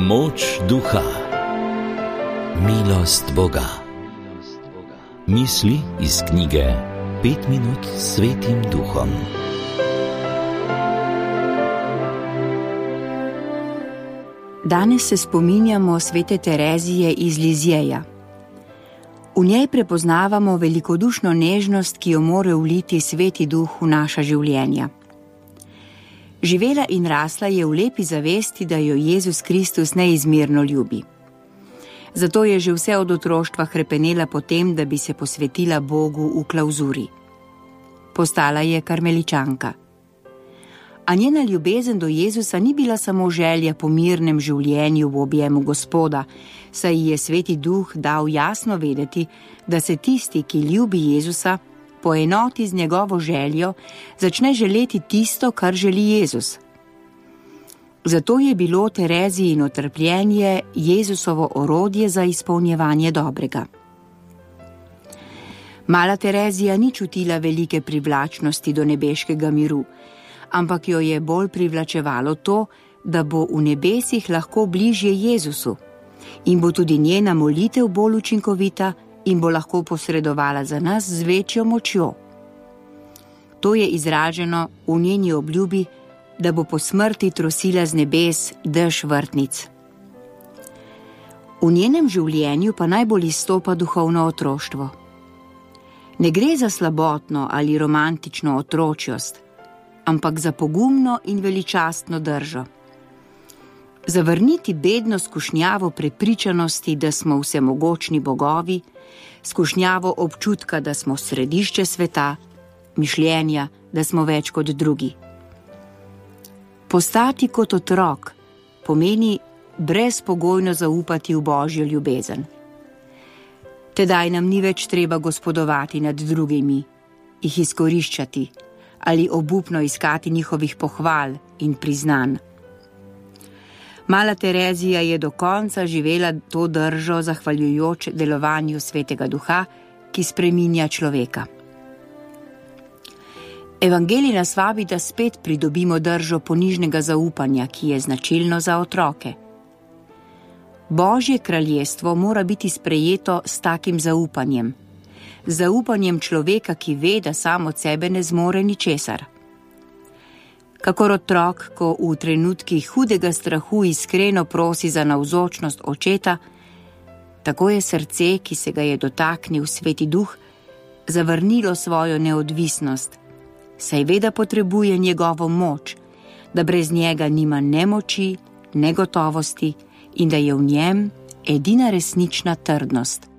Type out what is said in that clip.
Moč duha, milost Boga. Misli iz knjige 5 minut s Svetim Duhom. Danes se spominjamo svete Terezije iz Lizjeja. V njej prepoznavamo velikodušno nežnost, ki jo more vliti Sveti Duh v naša življenja. Živela in rasla je v lepi zavesti, da jo Jezus Kristus neizmerno ljubi. Zato je že vse od otroštva hrepenela po tem, da bi se posvetila Bogu v klavzuri. Postala je karmeličanka. A njena ljubezen do Jezusa ni bila samo želja po mirnem življenju v objemu Gospoda, saj ji je Sveti Duh dal jasno vedeti, da se tisti, ki ljubi Jezusa, poenoti z njegovo željo, začne želeti tisto, kar želi Jezus. Zato je bilo Terezijino trpljenje Jezusovo orodje za izpolnjevanje dobrega. Mala Terezija ni čutila velike privlačnosti do nebeškega miru, ampak jo je bolj privlačevalo to, da bo v nebesih lahko bližje Jezusu in bo tudi njena molitev bolj učinkovita in bo lahko posredovala za nas z večjo močjo. To je izraženo v njeni obljubi, da bo po smrti trosila z nebes dež vrtnic. V njenem življenju pa najbolj izstopa duhovno otroštvo. Ne gre za slabotno ali romantično otročjost, ampak za pogumno in veličastno držo. Zavrniti bedno skušnjavo prepričanosti, da smo vsemogočni bogovi, skušnjavo občutka, da smo središče sveta, mišljenja, da smo več kot drugi. Postati kot otrok pomeni brezpogojno zaupati v Božjo ljubezen. Tedaj nam ni več treba gospodovati nad drugimi, jih izkoriščati ali obupno iskati njihovih pohval in priznanj. Mala Terezija je do konca živela to držo zahvaljujoč delovanju Svetega Duha, ki spreminja človeka. Evangelij nas vabi, da spet pridobimo držo ponižnega zaupanja, ki je značilno za otroke. Božje kraljestvo mora biti sprejeto s takim zaupanjem. Zaupanjem človeka, ki ve, da sam od sebe ne zmore ničesar. Kakor otrok, ko v trenutkih hudega strahu iskreno prosi za navzočnost očeta, tako je srce, ki se ga je dotaknil Sveti Duh, zavrnilo svojo neodvisnost, saj ve, da potrebuje njegovo moč, da brez njega nima ne moči, ne gotovosti in da je v njem edina resnična trdnost.